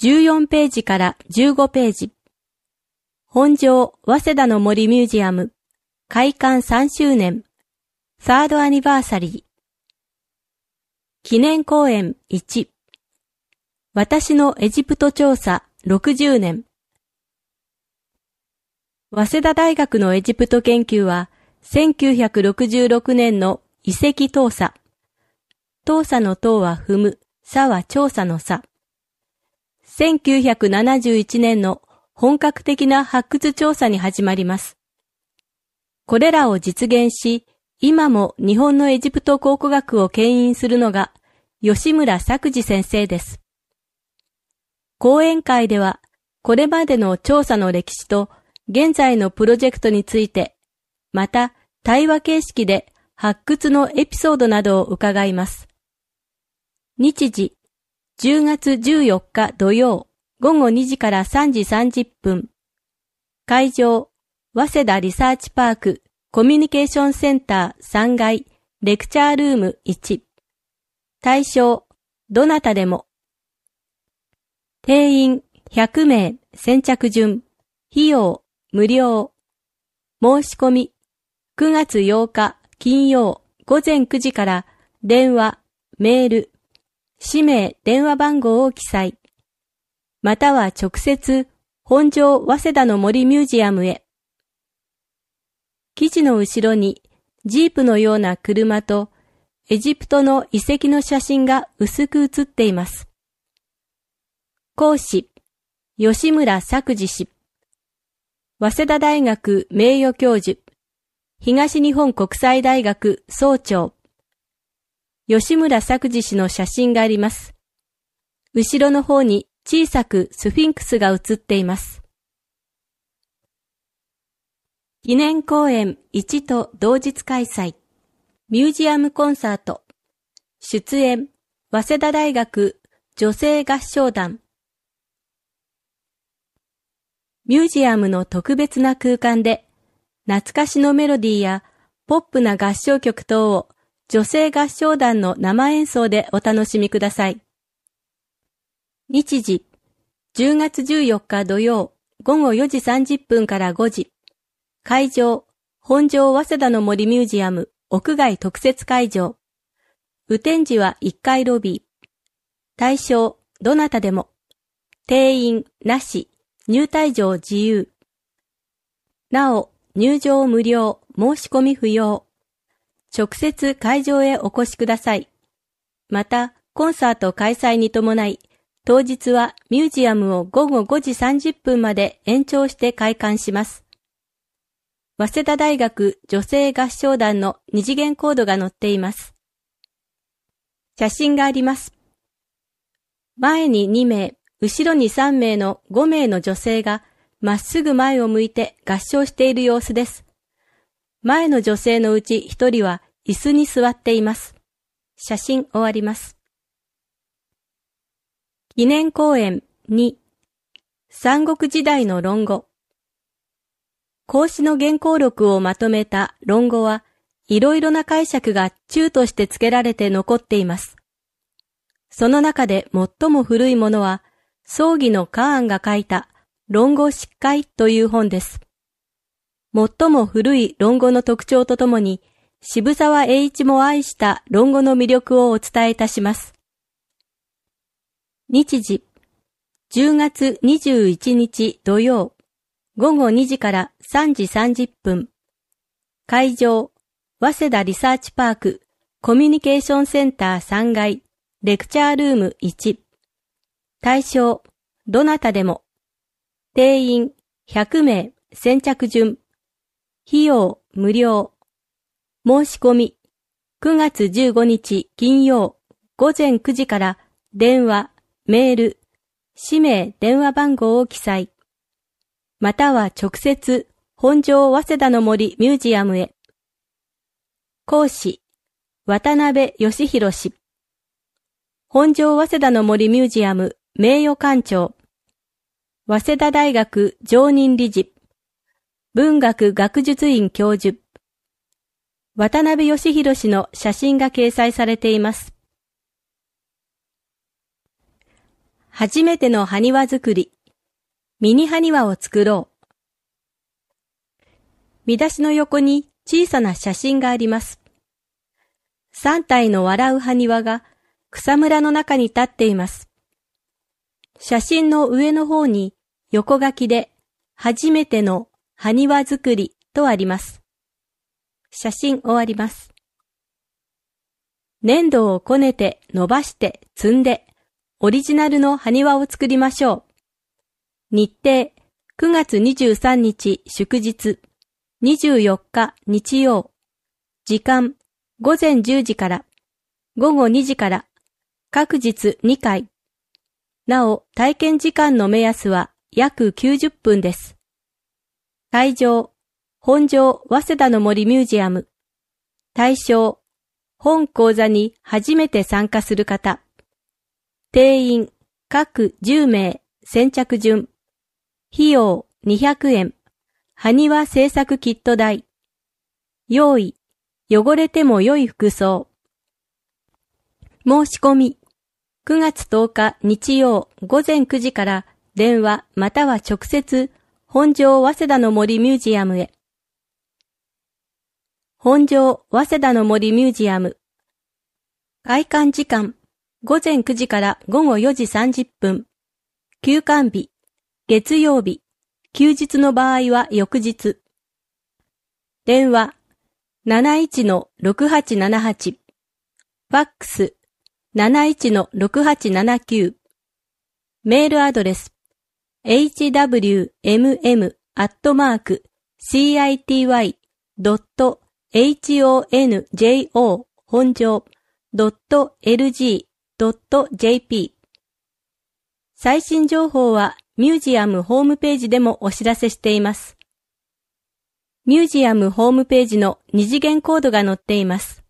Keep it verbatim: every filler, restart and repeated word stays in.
じゅうよんページからじゅうごページ。本庄早稲田の森ミュージアム開館さんしゅうねんサードアニバーサリー。記念講演いち。私のエジプト調査ろくじゅうねん。早稲田大学のエジプト研究はせんきゅうひゃくろくじゅうろくねんの遺跡調査。調査の塔は踏む、査は調査の査。せんきゅうひゃくななじゅういちねんの本格的な発掘調査に始まります。これらを実現し、今も日本のエジプト考古学を牽引するのが吉村作治先生です。講演会では、これまでの調査の歴史と現在のプロジェクトについて、また対話形式で発掘のエピソードなどを伺います。日時、じゅうがつじゅうよっか土曜、ごごにじからさんじさんじゅっぷん。会場、早稲田リサーチパークコミュニケーションセンターさんがいレクチャールームいち。対象、どなたでも。定員ひゃくめい、先着順。費用、無料。申し込み、くがつようか金曜ごぜんくじから電話、メール、氏名、電話番号を記載。または直接、本庄早稲田の森ミュージアムへ。記事の後ろに、ジープのような車と、エジプトの遺跡の写真が薄く写っています。講師、吉村作治氏。早稲田大学名誉教授、東日本国際大学総長。吉村作治氏の写真があります。後ろの方に小さくスフィンクスが写っています。記念講演いちと同日開催。ミュージアムコンサート。出演、早稲田大学女性合唱団。ミュージアムの特別な空間で、懐かしのメロディーやポップな合唱曲等を女性合唱団の生演奏でお楽しみください。日時、じゅうがつじゅうよっか土曜、ごごよじさんじゅっぷんからごじ。会場、本庄早稲田の森ミュージアム屋外特設会場。雨天時はいっかいロビー。対象、どなたでも。定員、なし、入退場自由。なお、入場無料、申し込み不要。直接会場へお越しください。また、コンサート開催に伴い、当日はミュージアムをごごごじさんじゅっぷんまで延長して開館します。早稲田大学女性合唱団の二次元コードが載っています。写真があります。前ににめい、後ろにさんめいのごめいの女性がまっすぐ前を向いて合唱している様子です。前の女性のうちひとりは椅子に座っています。写真終わります。記念講演に、三国時代の論語。孔子の原稿録をまとめた論語はいろいろな解釈が注として付けられて残っています。その中で最も古いものは、葬儀のカーンが書いた論語執会という本です。最も古い論語の特徴とともに、渋沢栄一も愛した論語の魅力をお伝えいたします。日時、じゅうがつにじゅういちにち土曜、ごごにじからさんじさんじゅっぷん。会場、早稲田リサーチパークコミュニケーションセンターさんがいレクチャールームいち。対象、どなたでも。定員ひゃくめい、先着順。費用無料。申し込み、くがつじゅうごにち金曜ごぜんくじから電話、メール、氏名、電話番号を記載。または直接、本庄早稲田の森ミュージアムへ。講師、渡辺義弘氏。本庄早稲田の森ミュージアム名誉館長。早稲田大学常任理事。文学学術院教授。渡辺義弘氏の写真が掲載されています。 初めての埴輪作り。ミニ埴輪を作ろう。見出しの横に小さな写真があります。三体の笑う埴輪が草むらの中に立っています。写真の上の方に横書きで初めての埴輪作りとあります。写真終わります。粘土をこねて伸ばして積んでオリジナルの埴輪を作りましょう。日程くがつにじゅうさんにち祝日、にじゅうよっか日曜。時間ごぜんじゅうじからごごにじから各日にかい。なお体験時間の目安は約きゅうじゅっぷんです。会場本庄早稲田の森ミュージアム。対象本講座に初めて参加する方。定員各じゅうめい先着順。費用にひゃくえん。埴輪制作キット代。用意汚れても良い服装。申し込みくがつとおか日曜ごぜんくじから電話または直接本庄早稲田の森ミュージアムへ。本庄早稲田の森ミュージアム。開館時間ごぜんくじからごごよじさんじゅっぷん。休館日月曜日。休日の場合は翌日。電話 なないちのろくはちななはち。ファックス なないちのろくはちななきゅう。メールアドレス エイチダブリューエムエム アットマーク シーアイティーワイ ドット エイチオーエヌジェイオー 本庄 ドット エルジー ドット ジェーピー。最新情報はミュージアムホームページでもお知らせしています。ミュージアムホームページの二次元コードが載っています。